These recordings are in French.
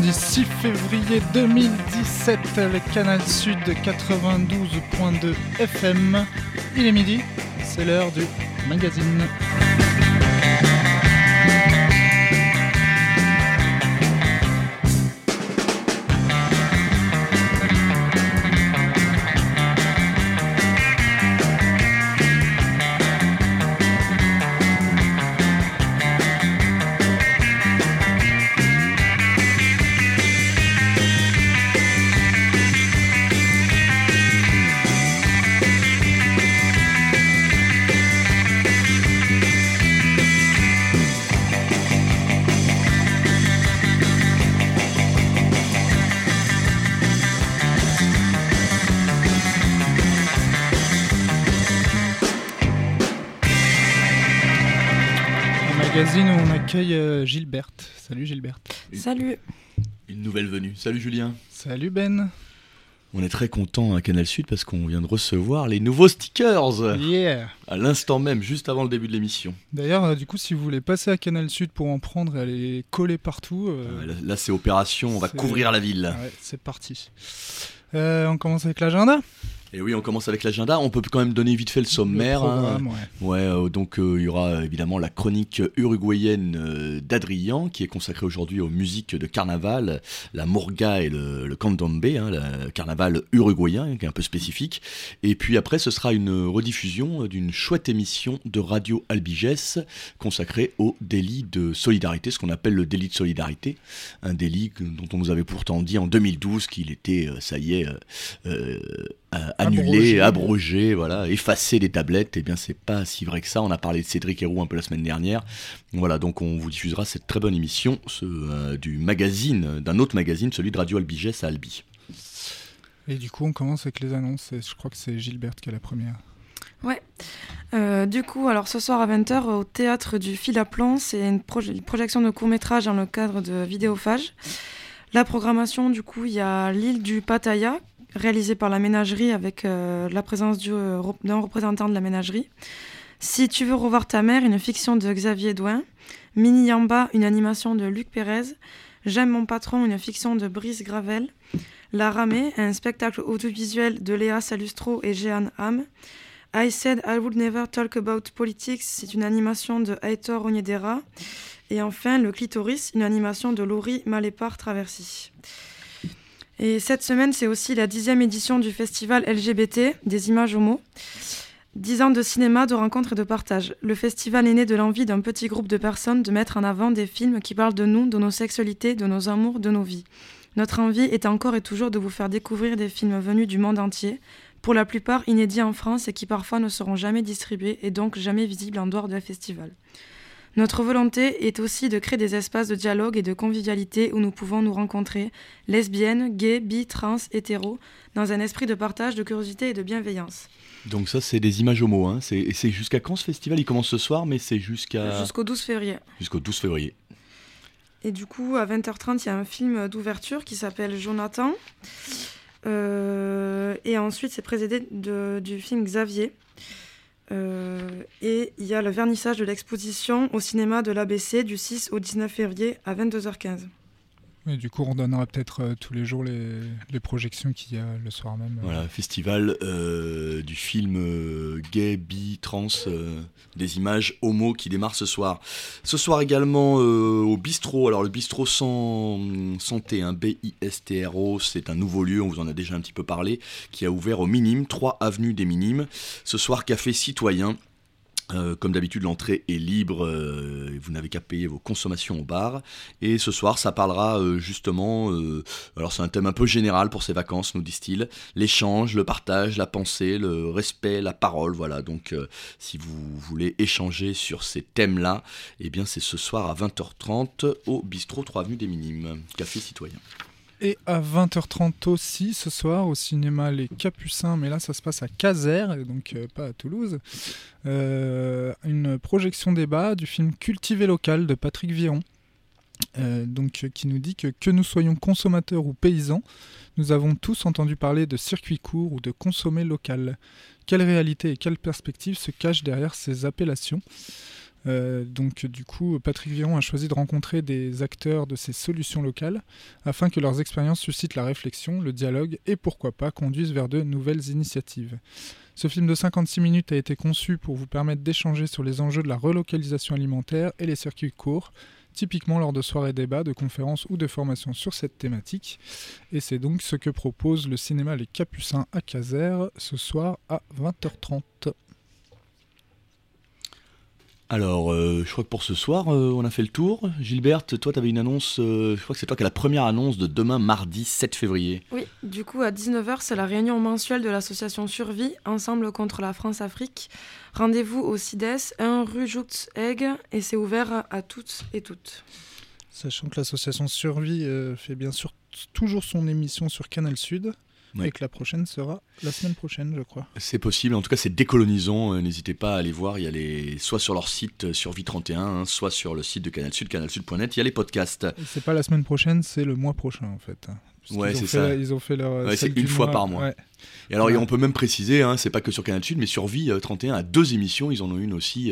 mardi 6 février 2017, le Canal Sud 92.2 FM. Il est midi, c'est l'heure du magazine. Magazine où on accueille Gilberte. Salut Gilberte. Salut. Une nouvelle venue. Salut Julien. Salut Ben. On est très content à Canal Sud parce qu'on vient de recevoir les nouveaux stickers. Yeah. À l'instant même, juste avant le début de l'émission. D'ailleurs, du coup, si vous voulez passer à Canal Sud pour en prendre et aller coller partout... Là, c'est opération, on va couvrir la ville. Ouais, c'est parti. On commence avec l'agenda. Et oui, on commence avec l'agenda. On peut quand même donner vite fait le sommaire. Le programme, donc il y aura évidemment la chronique uruguayenne d'Adrien, qui est consacrée aujourd'hui aux musiques de carnaval, la Morga et le Candombe, le carnaval uruguayen, qui est un peu spécifique. Et puis après, ce sera une rediffusion d'une chouette émission de Radio Albiges, consacrée au délit de solidarité, ce qu'on appelle le délit de solidarité. Un délit dont on nous avait pourtant dit en 2012 qu'il était, ça y est... annulé, abrogé, voilà, effacé des tablettes. Eh bien, c'est pas si vrai que ça. On a parlé de Cédric Héroux un peu la semaine dernière. Voilà, donc on vous diffusera cette très bonne émission du magazine, d'un autre magazine, celui de Radio Albiges à Albi. Et du coup, on commence avec les annonces. Je crois que c'est Gilberte qui est la première. Ouais. Du coup, alors ce soir à 20h au théâtre du Fil à Plomb, c'est une projection de court-métrage dans le cadre de Vidéophage. La programmation, du coup, il y a l'île du Pattaya, réalisé par la ménagerie avec la présence d'un représentant de la ménagerie. Si tu veux revoir ta mère, une fiction de Xavier Douin. Mini Yamba, une animation de Luc Pérez. J'aime mon patron, une fiction de Brice Gravel. La Ramée, un spectacle audiovisuel de Léa Salustro et Jeanne Ham. I Said I Would Never Talk About Politics, c'est une animation de Aitor Onyedera. Et enfin, Le Clitoris, une animation de Laurie Malépar-Traversy. Et cette semaine, c'est aussi la 10e édition du festival LGBT, des images homo. 10 ans de cinéma, de rencontres et de partage. Le festival est né de l'envie d'un petit groupe de personnes de mettre en avant des films qui parlent de nous, de nos sexualités, de nos amours, de nos vies. Notre envie est encore et toujours de vous faire découvrir des films venus du monde entier, pour la plupart inédits en France et qui parfois ne seront jamais distribués et donc jamais visibles en dehors d'un festival. Notre volonté est aussi de créer des espaces de dialogue et de convivialité où nous pouvons nous rencontrer, lesbiennes, gays, bi, trans, hétéros, dans un esprit de partage, de curiosité et de bienveillance. Donc ça, c'est des images homo. Hein. C'est jusqu'à quand ce festival ? Il commence ce soir, mais c'est jusqu'au 12 février. Jusqu'au 12 février. Et du coup, à 20h30, il y a un film d'ouverture qui s'appelle Jonathan. Et ensuite, c'est précédé du film Xavier. Et il y a le vernissage de l'exposition au cinéma de l'ABC du 6 au 19 février à 22h15. Et du coup, on donnera peut-être tous les jours les projections qu'il y a le soir même. Voilà, festival du film gay, bi, trans, des images homo qui démarre ce soir. Ce soir également au bistrot. Alors le bistrot santé, BISTRO, c'est un nouveau lieu, on vous en a déjà un petit peu parlé, qui a ouvert au Minime, 3 avenue des Minimes. Ce soir, café citoyen. Comme d'habitude, l'entrée est libre, vous n'avez qu'à payer vos consommations au bar. Et ce soir, ça parlera justement, alors c'est un thème un peu général pour ces vacances, nous disent-ils, l'échange, le partage, la pensée, le respect, la parole, voilà. Donc si vous voulez échanger sur ces thèmes-là, eh bien c'est ce soir à 20h30 au bistrot 3 avenue des Minimes, café citoyen. Et à 20h30 aussi, ce soir, au cinéma Les Capucins, mais là, ça se passe à Caser, donc pas à Toulouse. Une projection débat du film Cultiver local de Patrick Viron, qui nous dit que nous soyons consommateurs ou paysans, nous avons tous entendu parler de circuit court ou de consommer local. Quelle réalité et quelle perspective se cachent derrière ces appellations ? Donc du coup, Patrick Viron a choisi de rencontrer des acteurs de ces solutions locales afin que leurs expériences suscitent la réflexion, le dialogue et pourquoi pas conduisent vers de nouvelles initiatives. Ce film de 56 minutes a été conçu pour vous permettre d'échanger sur les enjeux de la relocalisation alimentaire et les circuits courts, typiquement lors de soirées débats, de conférences ou de formations sur cette thématique. Et c'est donc ce que propose le cinéma Les Capucins à Casères ce soir à 20h30. Alors, je crois que pour ce soir, on a fait le tour. Gilberte, toi, tu avais une annonce, je crois que c'est toi qui as la première annonce de demain, mardi 7 février. Oui, du coup, à 19h, c'est la réunion mensuelle de l'association Survie, Ensemble contre la France-Afrique. Rendez-vous au CIDES, 1 rue Joux-Egg, et c'est ouvert à toutes et toutes. Sachant que l'association Survie fait bien sûr toujours son émission sur Canal Sud. Et que la prochaine sera la semaine prochaine, je crois. C'est possible, en tout cas c'est Décolonisons, n'hésitez pas à aller voir, il y a soit sur leur site Survie 31, soit sur le site de Canal Sud, canalsud.net, il y a les podcasts. Et c'est pas la semaine prochaine, c'est le mois prochain en fait. Ouais, c'est ça. Ils ont fait leur. C'est une fois par mois. Ouais. Et alors, on peut même préciser, c'est pas que sur Canal Sud, mais Survie 31 a 2 émissions, ils en ont une aussi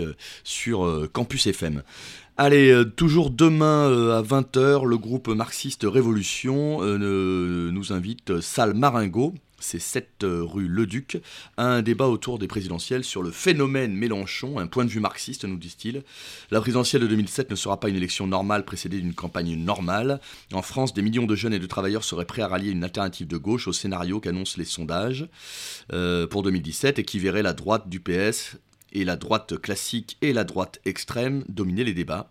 sur Campus FM. Allez, toujours demain à 20h, le groupe marxiste Révolution nous invite salle Maringot, c'est 7 rue Leduc, à un débat autour des présidentielles sur le phénomène Mélenchon, un point de vue marxiste, nous disent-ils. La présidentielle de 2007 ne sera pas une élection normale précédée d'une campagne normale. En France, des millions de jeunes et de travailleurs seraient prêts à rallier une alternative de gauche au scénario qu'annoncent les sondages pour 2017 et qui verrait la droite du PS et la droite classique et la droite extrême dominer les débats.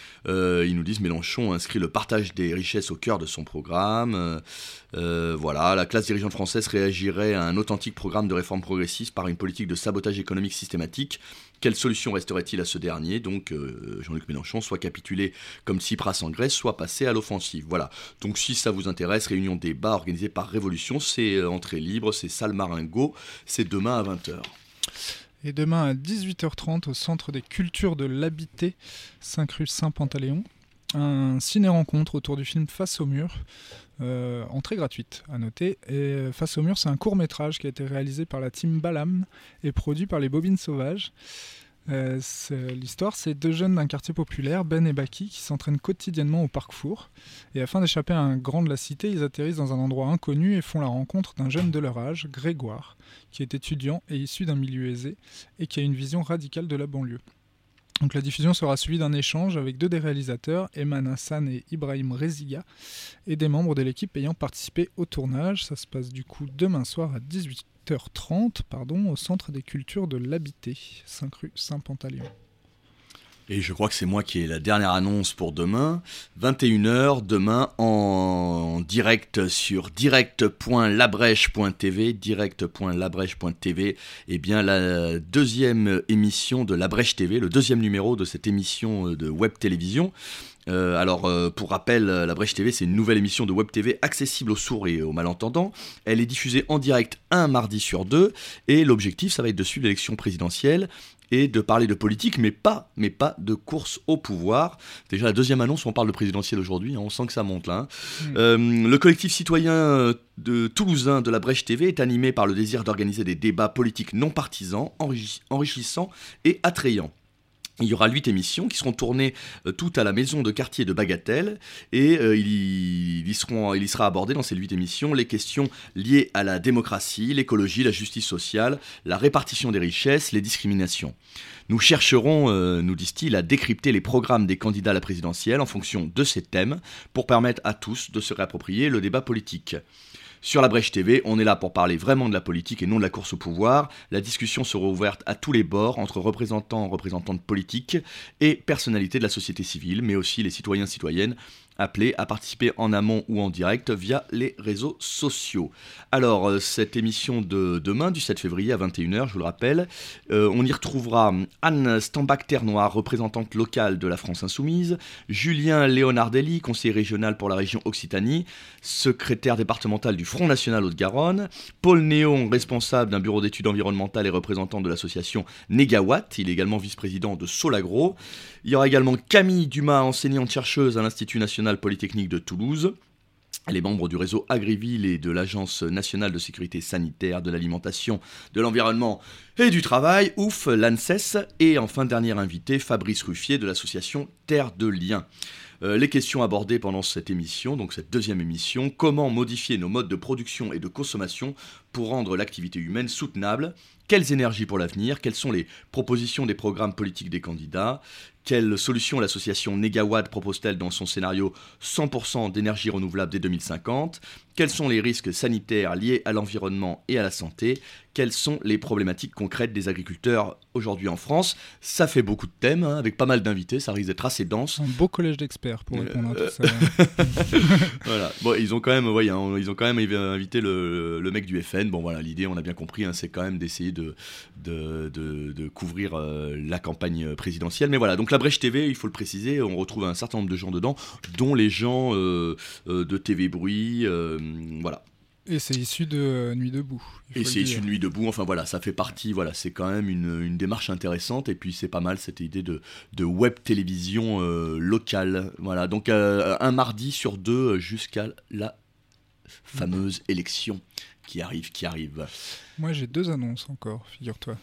Ils nous disent Mélenchon inscrit le partage des richesses au cœur de son programme. Voilà, la classe dirigeante française réagirait à un authentique programme de réforme progressiste par une politique de sabotage économique systématique. Quelle solution resterait-il à ce dernier ? Donc Jean-Luc Mélenchon, soit capituler comme Tsipras en Grèce, soit passer à l'offensive. Voilà, donc si ça vous intéresse, réunion débat organisée par Révolution, c'est entrée libre, c'est salle Maringot, c'est demain à 20h. Et demain à 18h30 au Centre des Cultures de l'Habité, 5 rue Saint-Pantaléon, un ciné-rencontre autour du film Face au mur, entrée gratuite à noter. Et Face au mur, c'est un court-métrage qui a été réalisé par la team Balam et produit par les Bobines Sauvages. L'histoire, c'est 2 jeunes d'un quartier populaire, Ben et Baki, qui s'entraînent quotidiennement au Parc Four. Et afin d'échapper à un grand de la cité, ils atterrissent dans un endroit inconnu et font la rencontre d'un jeune de leur âge, Grégoire, qui est étudiant et issu d'un milieu aisé et qui a une vision radicale de la banlieue. Donc la diffusion sera suivie d'un échange avec 2 des réalisateurs, Eman Hassan et Ibrahim Reziga, et des membres de l'équipe ayant participé au tournage. Ça se passe du coup demain soir à 18h30 au Centre des Cultures de l'Habité, 5 rue Saint-Pantaléon. Et je crois que c'est moi qui ai la dernière annonce pour demain, 21h, demain en direct sur direct.labrèche.tv, eh bien la 2e émission de La Brèche TV, le 2e numéro de cette émission de web télévision. Pour rappel, La Brèche TV, c'est une nouvelle émission de web TV accessible aux sourds et aux malentendants. Elle est diffusée en direct un mardi sur 2, et l'objectif, ça va être de suivre l'élection présidentielle et de parler de politique, mais pas de course au pouvoir. Déjà la 2e annonce où on parle de présidentielle aujourd'hui, on sent que ça monte là. Le collectif citoyen de toulousain de La Brèche TV est animé par le désir d'organiser des débats politiques non partisans, enrichissants et attrayants. Il y aura 8 émissions qui seront tournées toutes à la maison de quartier de Bagatelle, et il y sera abordé dans ces 8 émissions les questions liées à la démocratie, l'écologie, la justice sociale, la répartition des richesses, les discriminations. Nous chercherons, nous disent-ils, à décrypter les programmes des candidats à la présidentielle en fonction de ces thèmes pour permettre à tous de se réapproprier le débat politique. Sur La Brèche TV, on est là pour parler vraiment de la politique et non de la course au pouvoir. La discussion sera ouverte à tous les bords, entre représentantes politiques et personnalités de la société civile, mais aussi les citoyens-citoyennes appelés à participer en amont ou en direct via les réseaux sociaux. Alors, cette émission de demain, du 7 février à 21h, je vous le rappelle, on y retrouvera Anne Stambach-Ternoir, représentante locale de la France Insoumise, Julien Léonardelli, conseiller régional pour la région Occitanie, secrétaire départemental du Front National Haute-Garonne, Paul Néon, responsable d'un bureau d'études environnementales et représentant de l'association Négawatt, il est également vice-président de Solagro. Il y aura également Camille Dumas, enseignante-chercheuse à l'Institut National Polytechnique de Toulouse. Elle est membre du réseau Agriville et de l'Agence nationale de sécurité sanitaire, de l'alimentation, de l'environnement et du travail, ouf, l'ANSES. Et enfin, dernier invité, Fabrice Ruffier de l'association Terre de Liens. Les questions abordées pendant cette émission, donc cette deuxième émission: comment modifier nos modes de production et de consommation pour rendre l'activité humaine soutenable? Quelles énergies pour l'avenir? Quelles sont les propositions des programmes politiques des candidats? Quelle solution l'association Negawatt propose-t-elle dans son scénario 100% d'énergie renouvelable dès 2050? Quels sont les risques sanitaires liés à l'environnement et à la santé? Quelles sont les problématiques concrètes des agriculteurs aujourd'hui en France? Ça fait beaucoup de thèmes, hein, avec pas mal d'invités, ça risque d'être assez dense. Un beau collège d'experts pour répondre à tout ça. Voilà. Bon, ils ont quand même invité le mec du FN. Bon voilà, l'idée, on a bien compris, hein, c'est quand même d'essayer de couvrir la campagne présidentielle. Mais voilà, donc la Brèche TV, il faut le préciser, on retrouve un certain nombre de gens dedans, dont les gens de TV Bruit, voilà. Et c'est issu de Nuit debout. Et c'est issu de Nuit debout, enfin voilà, ça fait partie, voilà, c'est quand même une démarche intéressante, et puis c'est pas mal cette idée de web télévision locale, voilà, donc un mardi sur deux jusqu'à la fameuse élection qui arrive. Moi j'ai 2 annonces encore, figure-toi.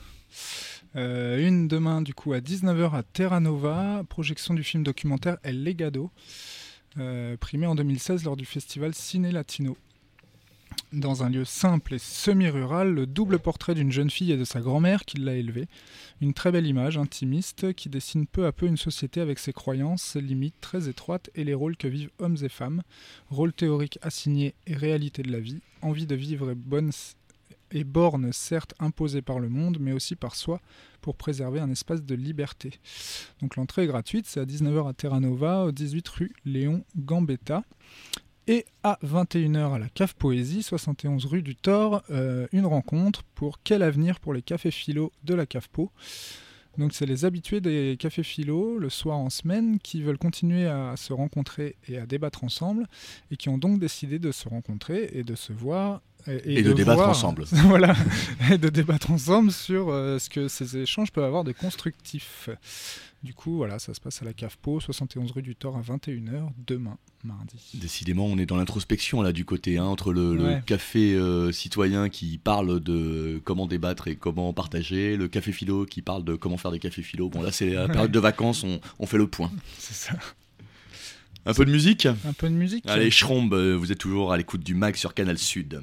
Une demain du coup à 19h à Terra Nova, projection du film documentaire El Legado, primé en 2016 lors du festival Ciné Latino. Dans un lieu simple et semi-rural, le double portrait d'une jeune fille et de sa grand-mère qui l'a élevée. Une très belle image intimiste qui dessine peu à peu une société avec ses croyances, ses limites très étroites et les rôles que vivent hommes et femmes. Rôles théoriques assignés et réalité de la vie. Envie de vivre et bornes certes imposées par le monde, mais aussi par soi pour préserver un espace de liberté. Donc l'entrée est gratuite, c'est à 19h à Terra Nova, au 18 rue Léon Gambetta. Et à 21h à la Cave Poésie, 71 rue du Thor, une rencontre pour quel avenir pour les cafés philo de la Cave Po. Donc c'est les habitués des cafés philo, le soir en semaine, qui veulent continuer à se rencontrer et à débattre ensemble, et qui ont donc décidé de se rencontrer et de se voir. Et de débattre ensemble. Voilà, et de débattre ensemble sur ce que ces échanges peuvent avoir de constructif. Du coup, voilà, ça se passe à la Cave Po, 71 rue du Thor à 21h, demain, mardi. Décidément, on est dans l'introspection là du côté, hein, entre le café citoyen qui parle de comment débattre et comment partager, le café philo qui parle de comment faire des cafés philo. Bon là, c'est la période de vacances, on fait le point. C'est ça. Un peu de musique ? Un peu de musique. Allez, Schromb, vous êtes toujours à l'écoute du MAG sur Canal Sud.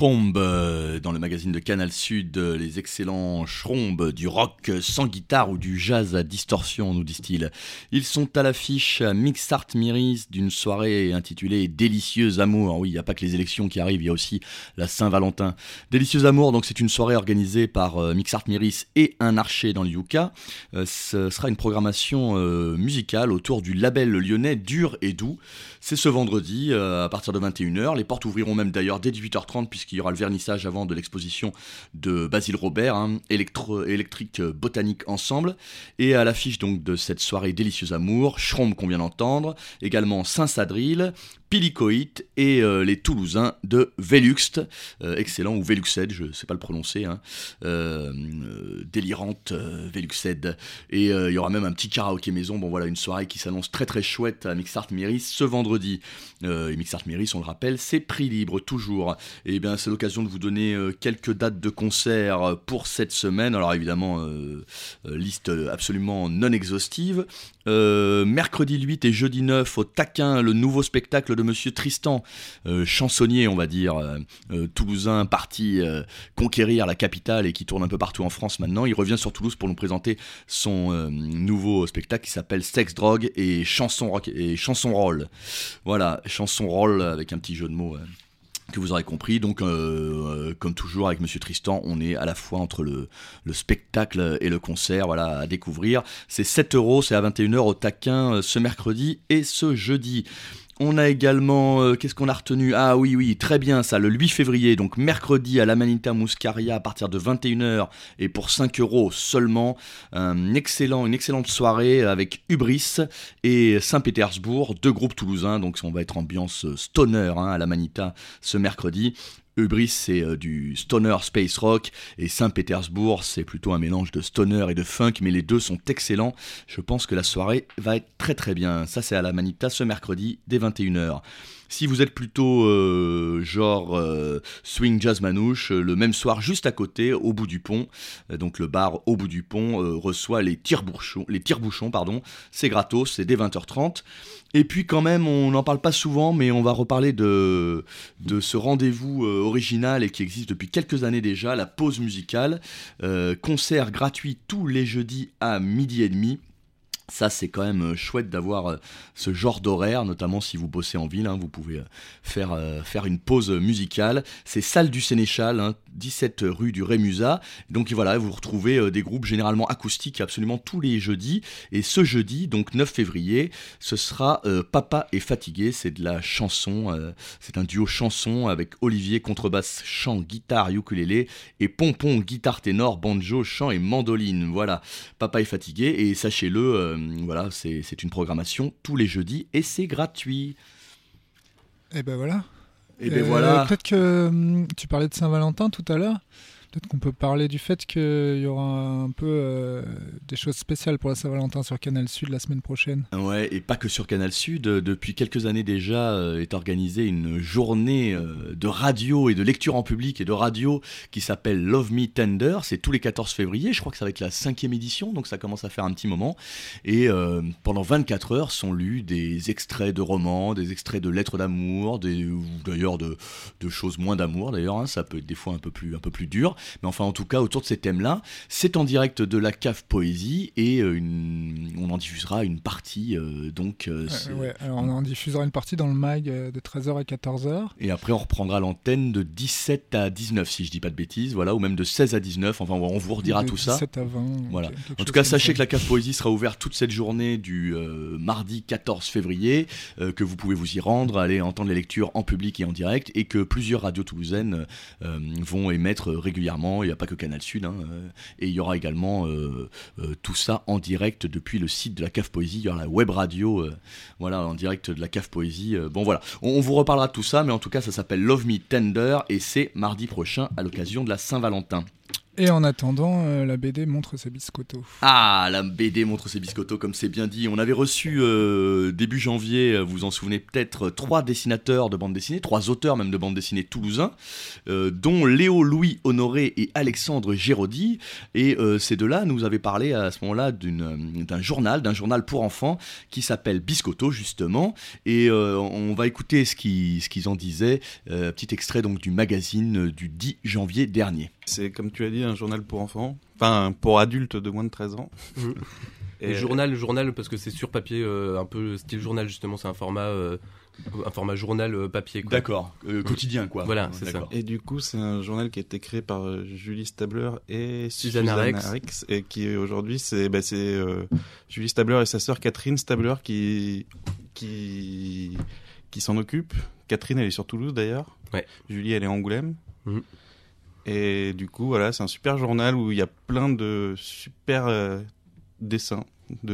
Schromb, dans le magazine de Canal Sud, les excellents Schromb du rock sans guitare ou du jazz à distorsion, nous disent-ils. Ils sont à l'affiche à Mixart Myris d'une soirée intitulée Délicieux Amour. Oui, il n'y a pas que les élections qui arrivent, il y a aussi la Saint-Valentin. Délicieux Amour, donc c'est une soirée organisée par Mixart Myris et un archer dans le Yucca. Ce sera une programmation musicale autour du label lyonnais Dur et Doux. C'est ce vendredi à partir de 21h. Les portes ouvriront même d'ailleurs dès 18h30 puisqu'il y aura le vernissage avant de l'exposition de Basile Robert, électrique botanique ensemble. Et à l'affiche donc de cette soirée Délicieux Amour, Schromb qu'on vient d'entendre, également Saint-Sadril, Pilicoït et les Toulousains de Veluxt, excellent, ou Veluxed, je ne sais pas le prononcer, délirante Veluxed. Et il y aura même un petit karaoké maison. Bon voilà, une soirée qui s'annonce très très chouette à Mixart Myris ce vendredi. Et Mixart Myris, on le rappelle, c'est prix libre toujours. Et bien c'est l'occasion de vous donner quelques dates de concert pour cette semaine. Alors évidemment, liste absolument non exhaustive. Mercredi 8 et jeudi 9 au Taquin, le nouveau spectacle de Monsieur Tristan, chansonnier on va dire, toulousain parti conquérir la capitale et qui tourne un peu partout en France maintenant. Il revient sur Toulouse pour nous présenter son nouveau spectacle qui s'appelle Sex, Drogue et chanson roll. Voilà, chanson roll avec un petit jeu de mots que vous aurez compris. Donc comme toujours avec Monsieur Tristan, on est à la fois entre le spectacle et le concert, voilà, à découvrir. C'est 7€, c'est à 21h au Taquin ce mercredi et ce jeudi. On a également, qu'est-ce qu'on a retenu ? Ah oui, très bien ça, le 8 février, donc mercredi à l'Amanita Muscaria à partir de 21h et pour 5€ seulement, une excellente soirée avec Hubris et Saint-Pétersbourg, deux groupes toulousains, donc on va être ambiance stoner à l'Amanita ce mercredi. Hubris c'est du stoner space rock et Saint-Pétersbourg c'est plutôt un mélange de stoner et de funk, mais les deux sont excellents. Je pense que la soirée va être très très bien. Ça c'est à la Manita ce mercredi dès 21h. Si vous êtes plutôt swing jazz manouche, le même soir juste à côté, au bout du pont, donc le bar au bout du pont reçoit les tire-bouchons, c'est gratos, c'est dès 20h30. Et puis quand même, on n'en parle pas souvent, mais on va reparler de ce rendez-vous original et qui existe depuis quelques années déjà, la pause musicale, concert gratuit tous les jeudis à 12h30. Ça c'est quand même chouette d'avoir ce genre d'horaire, notamment si vous bossez en ville, vous pouvez faire une pause musicale. C'est Salle du Sénéchal, 17 rue du Rémusat. Donc voilà, vous retrouvez des groupes généralement acoustiques absolument tous les jeudis. Et ce jeudi, donc 9 février, ce sera Papa est fatigué, c'est de la chanson, c'est un duo chanson avec Olivier, contrebasse, chant, guitare, ukulélé, et Pompon, guitare ténor, banjo, chant et mandoline. Voilà, Papa est fatigué, et sachez-le, voilà, c'est une programmation tous les jeudis et c'est gratuit. Et ben voilà. Voilà. Peut-être que tu parlais de Saint-Valentin tout à l'heure. Peut-être qu'on peut parler du fait qu'il y aura un peu des choses spéciales pour la Saint-Valentin sur Canal Sud la semaine prochaine. Ouais, et pas que sur Canal Sud. Depuis quelques années déjà est organisée une journée de radio et de lecture en public et de radio qui s'appelle Love Me Tender. C'est tous les 14 février. Je crois que ça va être la 5e édition, donc ça commence à faire un petit moment. Et pendant 24 heures sont lus des extraits de romans, des extraits de lettres d'amour, ou d'ailleurs de choses moins d'amour d'ailleurs. Ça peut être des fois un peu plus dur. Mais enfin, en tout cas, autour de ces thèmes-là, c'est en direct de la Cave Poésie et on en diffusera une partie. Alors on en diffusera une partie dans le mag de 13h à 14h. Et après, on reprendra l'antenne de 17 à 19, si je dis pas de bêtises, voilà, ou même de 16 à 19. Enfin, on vous redira tout ça. 17 à 20. Voilà. En tout cas, sachez que la Cave Poésie sera ouverte toute cette journée du mardi 14 février, que vous pouvez vous y rendre, aller entendre les lectures en public et en direct, et que plusieurs radios toulousaines vont émettre régulièrement. Il n'y a pas que Canal Sud, et il y aura également tout ça en direct depuis le site de la Cave Poésie. Il y aura la web radio, en direct de la Cave Poésie. Bon voilà, on vous reparlera de tout ça, mais en tout cas ça s'appelle Love Me Tender et c'est mardi prochain à l'occasion de la Saint-Valentin. Et en attendant, la BD montre ses biscottos. Ah, la BD montre ses biscottos, comme c'est bien dit. On avait reçu début janvier, vous vous en souvenez peut-être, 3 dessinateurs de bande dessinée, 3 auteurs même de bande dessinée toulousains, dont Léo Louis Honoré et Alexandre Géraudy. Et ces deux-là nous avaient parlé à ce moment-là d'un journal pour enfants qui s'appelle Biscotto justement. Et on va écouter ce qu'ils en disaient. Petit extrait donc du magazine du 10 janvier dernier. C'est, comme tu as dit, un journal pour enfants, enfin pour adultes de moins de 13 ans. Et journal parce que c'est sur papier, un peu style journal justement, c'est un format journal papier. Quoi. D'accord, quotidien quoi. Voilà, c'est d'accord. ça. Et du coup, c'est un journal qui a été créé par Julie Stabler et Suzanne Arix, et qui aujourd'hui, c'est Julie Stabler et sa sœur Catherine Stabler qui s'en occupent. Catherine, elle est sur Toulouse d'ailleurs. Ouais. Julie, elle est à Angoulême. Mmh. Et du coup, voilà, c'est un super journal où il y a plein de super dessins.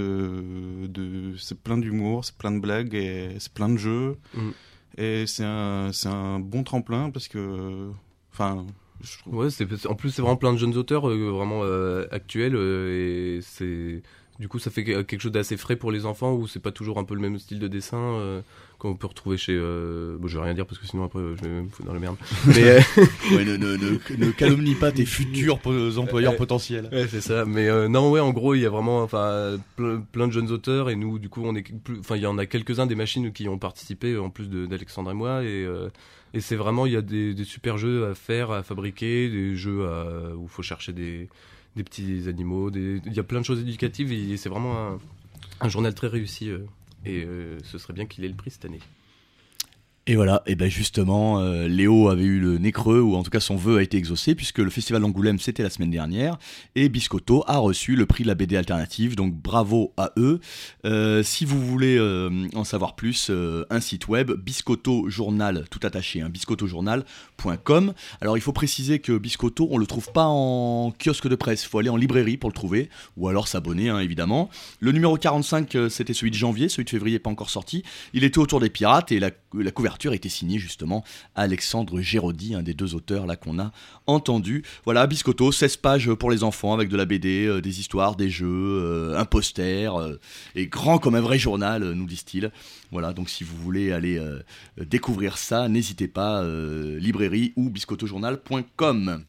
C'est plein d'humour, c'est plein de blagues, et c'est plein de jeux. Mmh. Et c'est un bon tremplin parce que... je trouve... Ouais, en plus, c'est vraiment plein de jeunes auteurs vraiment actuels. Et c'est... Du coup, ça fait quelque chose d'assez frais pour les enfants, où c'est pas toujours un peu le même style de dessin qu'on peut retrouver chez... Bon, je vais rien dire parce que sinon après je vais me foutre dans la merde. Mais ouais, ne calomnie pas tes futurs employeurs potentiels. Ouais, c'est ça. Mais non, ouais, en gros, il y a vraiment plein de jeunes auteurs, et nous, du coup, il y en a quelques-uns des machines qui ont participé en plus d'Alexandre et moi, et c'est vraiment, il y a des super jeux à faire, à fabriquer, des jeux où il faut chercher des petits animaux, il y a plein de choses éducatives, et c'est vraiment un journal très réussi, et ce serait bien qu'il ait le prix cette année. Et voilà, et ben justement, Léo avait eu le nez creux, ou en tout cas son vœu a été exaucé, puisque le festival d'Angoulême c'était la semaine dernière, et Biscotto a reçu le prix de la BD alternative, donc bravo à eux. Si vous voulez en savoir plus, un site web, Biscotto Journal, tout attaché, biscottojournal.com. Alors il faut préciser que Biscotto, on le trouve pas en kiosque de presse, il faut aller en librairie pour le trouver, ou alors s'abonner évidemment. Le numéro 45, c'était celui de janvier, celui de février n'est pas encore sorti, il était autour des pirates, et la couverture était signé justement Alexandre Géraudy, un des 2 auteurs là qu'on a entendu. Voilà, Biscotto, 16 pages pour les enfants avec de la BD, des histoires, des jeux, un poster, et grand comme un vrai journal, nous disent-ils. Voilà, donc si vous voulez aller découvrir ça, n'hésitez pas, librairie ou biscottojournal.com.